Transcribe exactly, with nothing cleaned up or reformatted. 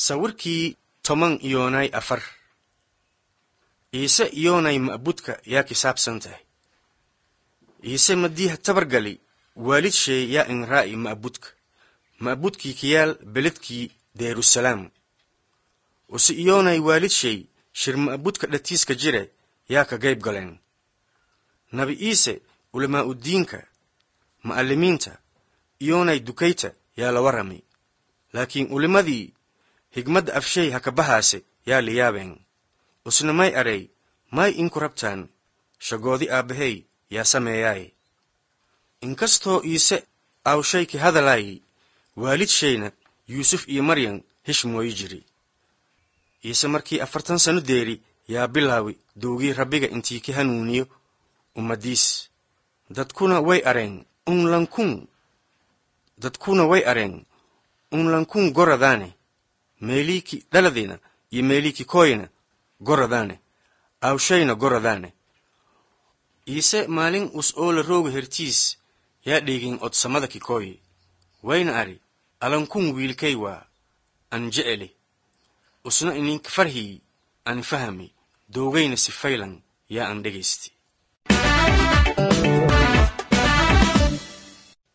sawirkii toban iyoonay afar iise iyoonay ma'budka yaa kisaabsan tahay iise madiiha tabargali waalid shay yaa in raa'i ma'budka ma'budkii kiyaal beledkii deerusalaam usi iyoonay waalid shay shir ma'budka dhatiiska jire yaa ka qayb galeen nabi iise ulamaa uddiinka ma'allimiinta iyoonay dukayta yaa la warramay laakiin ulimadii higmadda afshay ha ka bahaase yaa la yaabeen usna may aray may inku rabtaan shagoodi aabbahey yaa sameeyaaye inkastoo iise awshay ki hadalaayay waalid shayna yuusuf iyo maryan hishmooyi jiri iise markii afartan sano deeri yaa bilaawi doogii rabbiga intii ka hanuuniyo ummadiis dadkuna way areen unlankun dadkuna way areen unlankun goradaane meeliiki dhaladina iyo meeliiki kooyna goradaane awshayna goradaane iise maalin us oola rooga hertiis yaa dheegin odsamada kikooyi wayna ari alankun wiilkay waa an je'ele usna ininka farhii an fahami doogayna si faylan yaa an dhegaysti